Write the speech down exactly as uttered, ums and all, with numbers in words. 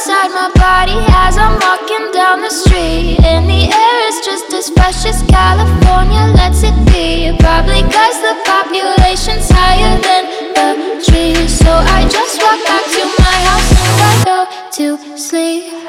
inside my body as I'm walking down the street. And the air is just as fresh as California lets it be. Probably cause the population's higher than the trees. So I just walk back to my house and I go to sleep.